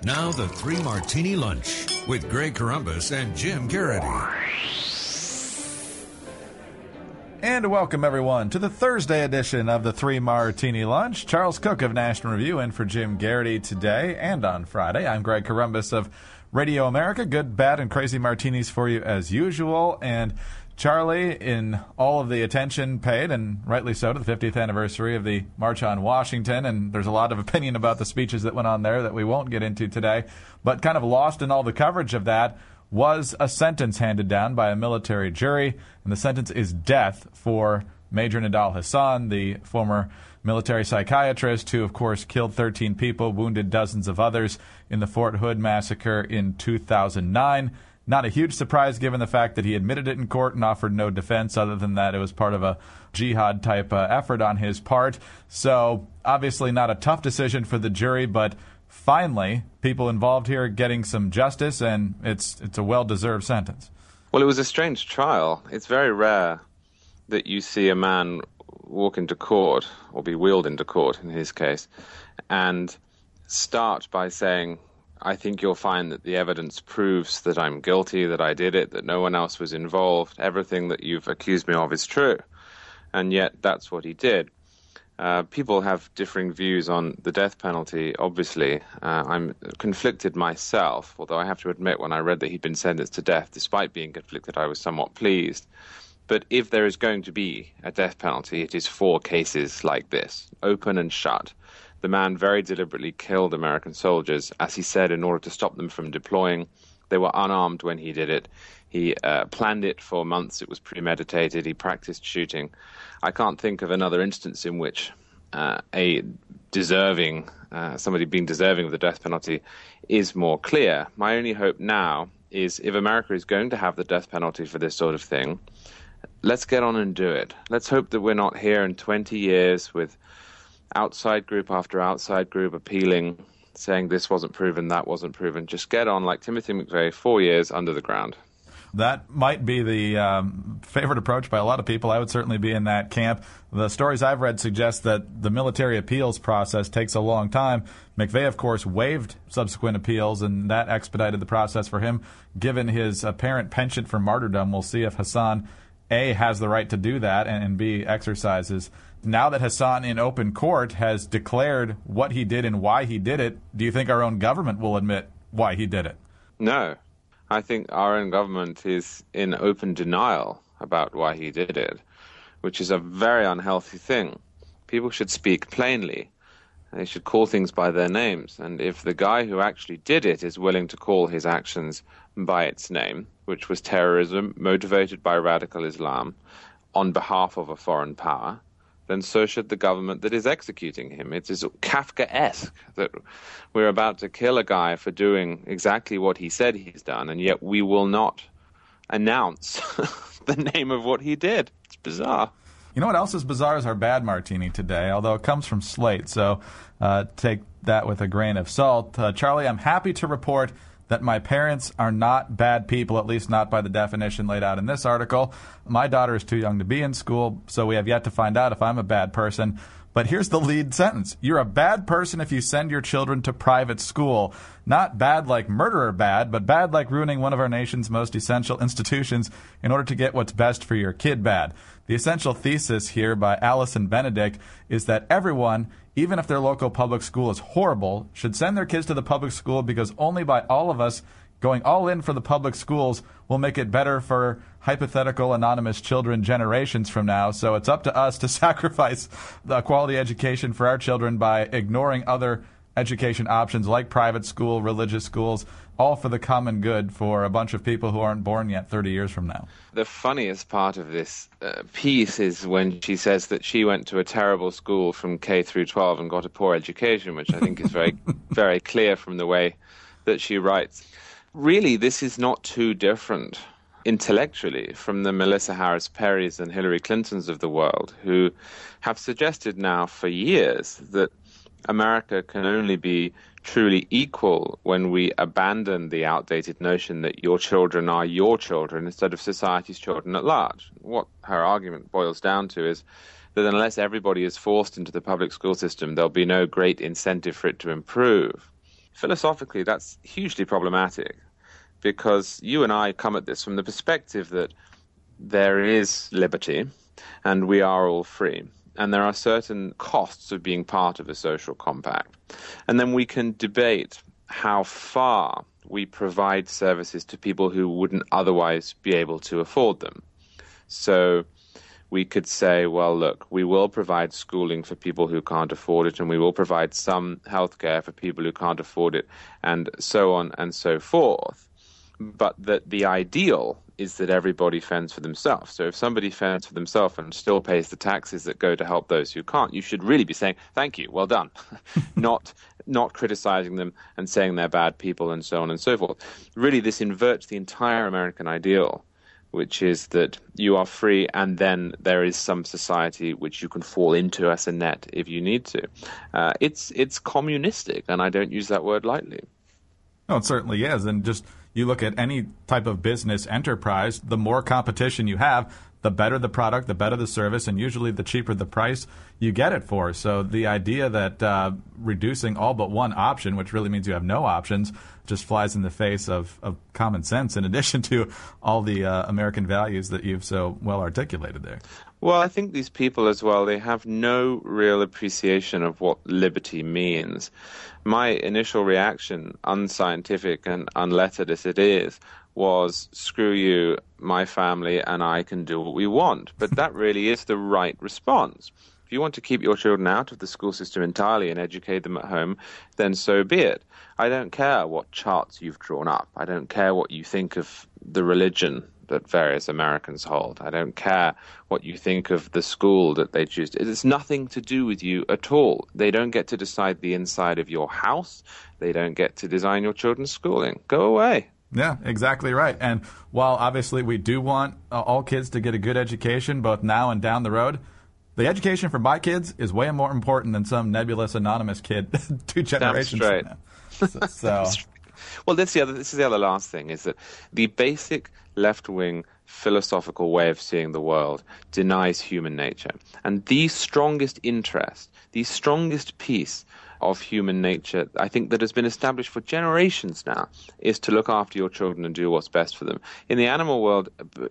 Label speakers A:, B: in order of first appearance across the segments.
A: Now the Three Martini Lunch with Greg Corombos and Jim Garrity.
B: And welcome, everyone, to the Thursday edition of the Three Martini Lunch. Charles Cook of National Review in for Jim Garrity today and on Friday. I'm Greg Corombos of Radio America. Good, bad, and crazy martinis for you as usual. And Charlie, in all of the attention paid, and rightly so, to the 50th anniversary of the March on Washington, and there's a lot of opinion about the speeches that went on there that we won't get into today, but kind of lost in all the coverage of that was a sentence handed down by a military jury, and the sentence is death for Major Nidal Hasan, the former military psychiatrist who, of course, killed 13 people, wounded dozens of others in the Fort Hood massacre in 2009. Not a huge surprise given the fact that he admitted it in court and offered no defense other tthan that it was part of a jihad-type effort on his part. So obviously not a tough decision for the jury, but finally people involved here getting some justice, and it's a well-deserved sentence.
C: Well, it was a strange trial. It's very rare that you see a man walk into court, or be wheeled into court in his case, and start by saying, I think you'll find that the evidence proves that I'm guilty, that I did it, that no one else was involved. Everything that you've accused me of is true. And yet that's what he did. People have differing views on the death penalty, obviously. I'm conflicted myself, although I have to admit when I read that he'd been sentenced to death, despite being conflicted, I was somewhat pleased. But if there is going to be a death penalty, it is for cases like this, open and shut. The man very deliberately killed American soldiers, as he said, in order to stop them from deploying. They were unarmed when he did it. He planned it for months. It was premeditated. He practiced shooting. I can't think of another instance in which somebody being deserving of the death penalty is more clear. My only hope now is if America is going to have the death penalty for this sort of thing, let's get on and do it. Let's hope that we're not here in 20 years with outside group after outside group appealing, saying this wasn't proven, that wasn't proven. Just get on like Timothy McVeigh, 4 years under the ground.
B: That might be the favorite approach by a lot of people. I would certainly be in that camp. The stories I've read suggest that the military appeals process takes a long time. McVeigh, of course, waived subsequent appeals, and that expedited the process for him. Given his apparent penchant for martyrdom, we'll see if Hasan, A, has the right to do that, and B, exercises. Now that Hasan in open court has declared what he did and why he did it, do you think our own government will admit why he did it?
C: No. I think our own government is in open denial about why he did it, which is a very unhealthy thing. People should speak plainly. They should call things by their names. And if the guy who actually did it is willing to call his actions by its name, which was terrorism motivated by radical Islam on behalf of a foreign power, then so should the government that is executing him. It is Kafkaesque that we're about to kill a guy for doing exactly what he said he's done, and yet we will not announce the name of what he did. It's bizarre.
B: You know what else is bizarre is our bad martini today, although it comes from Slate, so take that with a grain of salt. Charlie, I'm happy to report that my parents are not bad people, at least not by the definition laid out in this article. My daughter is too young to be in school, so we have yet to find out if I'm a bad person. But here's the lead sentence. You're a bad person if you send your children to private school. Not bad like murderer bad, but bad like ruining one of our nation's most essential institutions in order to get what's best for your kid bad. The essential thesis here by Allison Benedict is that everyone, even if their local public school is horrible, should send their kids to the public school because only by all of us going all in for the public schools will make it better for hypothetical anonymous children generations from now. So it's up to us to sacrifice the quality education for our children by ignoring other education options like private school, religious schools, all for the common good for a bunch of people who aren't born yet 30 years from now.
C: The funniest part of this piece is when she says that she went to a terrible school from K through 12 and got a poor education, which I think is very, very clear from the way that she writes. Really, this is not too different intellectually from the Melissa Harris Perrys and Hillary Clintons of the world, who have suggested now for years that America can only be truly equal when we abandon the outdated notion that your children are your children instead of society's children at large. What her argument boils down to is that unless everybody is forced into the public school system, there'll be no great incentive for it to improve. philosophically, that's hugely problematic, because you and I come at this from the perspective that there is liberty and we are all free. And there are certain costs of being part of a social compact. And then we can debate how far we provide services to people who wouldn't otherwise be able to afford them. So we could say, well, look, we will provide schooling for people who can't afford it, and we will provide some healthcare for people who can't afford it, and so on and so forth. But that the ideal is that everybody fends for themselves. So if somebody fends for themselves and still pays the taxes that go to help those who can't, you should really be saying, thank you, well done, not criticizing them and saying they're bad people and so on and so forth. Really, this inverts the entire American ideal, which is that you are free and then there is some society which you can fall into as a net if you need to. It's communistic, and I don't use that word lightly.
B: No, it certainly is. And just you look at any type of business enterprise, the more competition you have, the better the product, the better the service, and usually the cheaper the price you get it for. So the idea that reducing all but one option, which really means you have no options, just flies in the face of common sense, in addition to all the American values that you've so well articulated there.
C: Well, I think these people as well, they have no real appreciation of what liberty means. My initial reaction, unscientific and unlettered as it is, was, screw you, my family and I can do what we want. But that really is the right response. If you want to keep your children out of the school system entirely and educate them at home, then so be it. I don't care what charts you've drawn up. I don't care what you think of the religion that various Americans hold. I don't care what you think of the school that they choose. It has nothing to do with you at all. They don't get to decide the inside of your house. They don't get to design your children's schooling. Go away.
B: Yeah, exactly right. And while obviously we do want all kids to get a good education, both now and down the road, the education for my kids is way more important than some nebulous anonymous kid 2 generations
C: from
B: now. So.
C: Well, this is the other last thing, is that the basic left-wing philosophical way of seeing the world denies human nature. And the strongest interest, the strongest piece of human nature, I think, that has been established for generations now, is to look after your children and do what's best for them. In the animal world,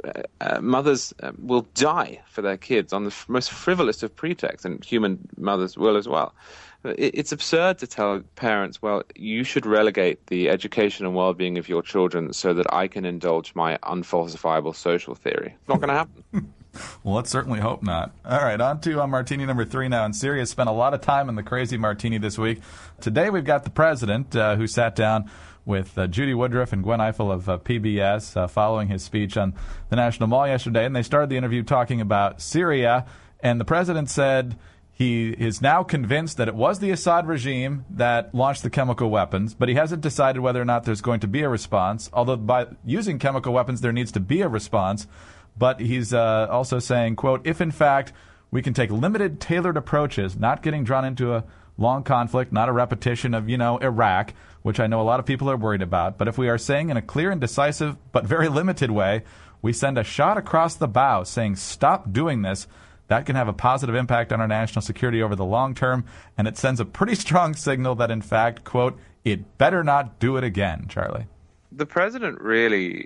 C: mothers will die for their kids on the most frivolous of pretexts, and human mothers will as well. It's absurd to tell parents, well, you should relegate the education and well-being of your children so that I can indulge my unfalsifiable social theory. It's not going to happen.
B: Well, let's certainly hope not. All right, on to martini number 3 now. And Syria spent a lot of time in the crazy martini this week. Today we've got the president who sat down with Judy Woodruff and Gwen Ifill of PBS following his speech on the National Mall yesterday. And they started the interview talking about Syria. And the president said he is now convinced that it was the Assad regime that launched the chemical weapons, but he hasn't decided whether or not there's going to be a response, although by using chemical weapons there needs to be a response. But he's also saying, quote, if in fact we can take limited, tailored approaches, not getting drawn into a long conflict, not a repetition of, Iraq, which I know a lot of people are worried about, but if we are saying in a clear and decisive but very limited way, we send a shot across the bow saying stop doing this, that can have a positive impact on our national security over the long term, and it sends a pretty strong signal that, in fact, quote, it better not do it again, Charlie.
C: The president really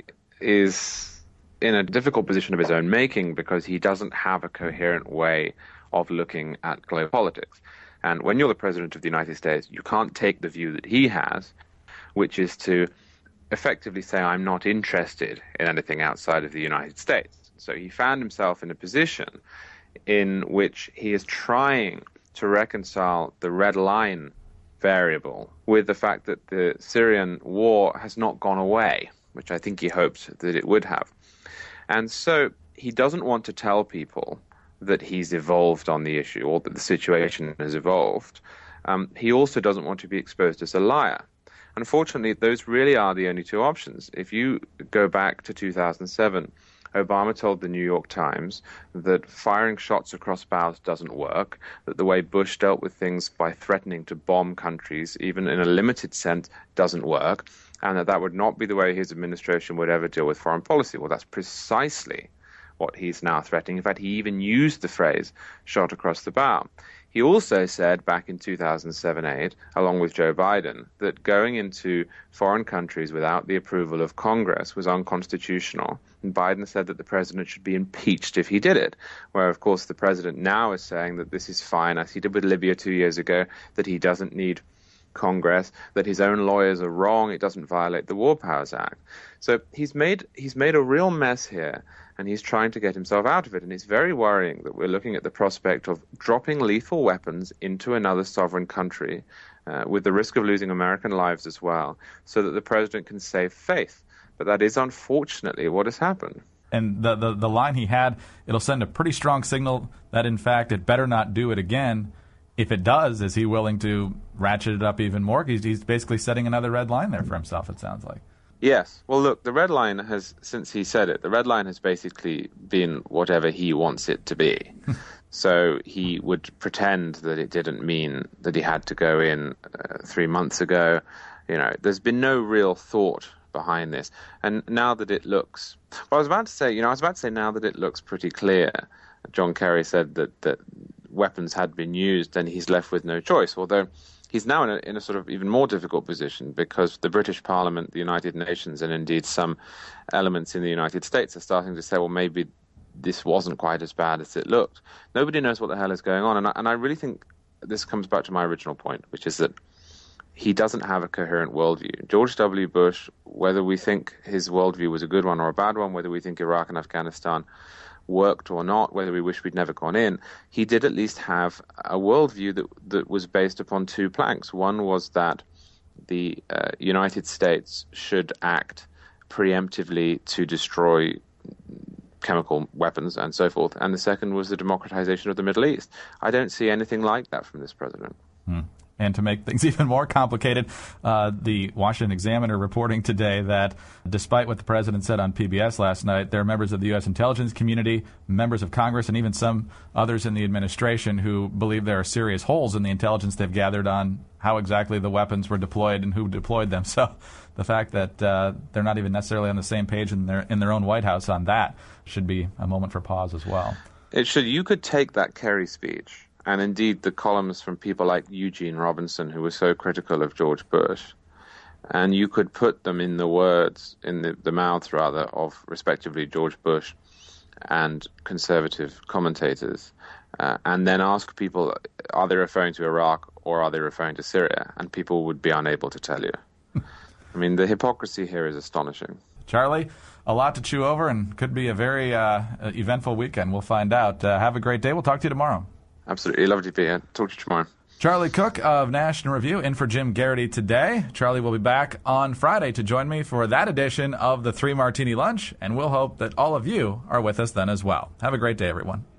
C: is in a difficult position of his own making because he doesn't have a coherent way of looking at global politics. And when you're the president of the United States, you can't take the view that he has, which is to effectively say, I'm not interested in anything outside of the United States. So he found himself in a position in which he is trying to reconcile the red line variable with the fact that the Syrian war has not gone away, which I think he hoped that it would have. And so he doesn't want to tell people that he's evolved on the issue or that the situation has evolved. He also doesn't want to be exposed as a liar. Unfortunately, those really are the only 2 options. If you go back to 2007, Obama told the New York Times that firing shots across bows doesn't work, that the way Bush dealt with things by threatening to bomb countries, even in a limited sense, doesn't work, and that would not be the way his administration would ever deal with foreign policy. Well, that's precisely what he's now threatening. In fact, he even used the phrase shot across the bow. He also said back in 2007-8, along with Joe Biden, that going into foreign countries without the approval of Congress was unconstitutional. And Biden said that the president should be impeached if he did it, where, of course, the president now is saying that this is fine, as he did with Libya 2 years ago, that he doesn't need Congress, that his own lawyers are wrong, it doesn't violate the War Powers Act. So he's made a real mess here, and he's trying to get himself out of it. And it's very worrying that we're looking at the prospect of dropping lethal weapons into another sovereign country, with the risk of losing American lives as well, so that the president can save face. But that is unfortunately what has happened.
B: And the line he had, it'll send a pretty strong signal that, in fact, it better not do it again. If it does, is he willing to ratchet it up even more? He's basically setting another red line there for himself, it sounds like.
C: Yes. Well, look, the red line has, since he said it, the red line has basically been whatever he wants it to be. So he would pretend that it didn't mean that he had to go in 3 months ago. You know, there's been no real thought behind this. And now that it looks, well, I was about to say now that it looks pretty clear, John Kerry said that weapons had been used, then he's left with no choice. Although he's now in a sort of even more difficult position, because the British Parliament, the United Nations, and indeed some elements in the United States are starting to say, well, maybe this wasn't quite as bad as it looked. Nobody knows what the hell is going on. And I really think this comes back to my original point, which is that he doesn't have a coherent worldview. George W. Bush, whether we think his worldview was a good one or a bad one, whether we think Iraq and Afghanistan worked or not, whether we wish we'd never gone in, he did at least have a worldview that was based upon two planks. One was that the United States should act preemptively to destroy chemical weapons and so forth, and the second was the democratization of the Middle East. I don't see anything like that from this president.
B: And to make things even more complicated, the Washington Examiner reporting today that despite what the president said on PBS last night, there are members of the U.S. intelligence community, members of Congress, and even some others in the administration who believe there are serious holes in the intelligence they've gathered on how exactly the weapons were deployed and who deployed them. So the fact that they're not even necessarily on the same page in their own White House on that should be a moment for pause as well.
C: It should. You could take that Kerry speech, and indeed the columns from people like Eugene Robinson, who was so critical of George Bush, and you could put them in the words, in the mouths rather, of respectively George Bush and conservative commentators, and then ask people, are they referring to Iraq or are they referring to Syria? And people would be unable to tell you. I mean, the hypocrisy here is astonishing.
B: Charlie, a lot to chew over and could be a very eventful weekend. We'll find out. Have a great day. We'll talk to you tomorrow.
C: Absolutely. Lovely to be here. Talk to you tomorrow.
B: Charlie Cook of National Review in for Jim Garrity today. Charlie will be back on Friday to join me for that edition of the 3 Martini Lunch, and we'll hope that all of you are with us then as well. Have a great day, everyone.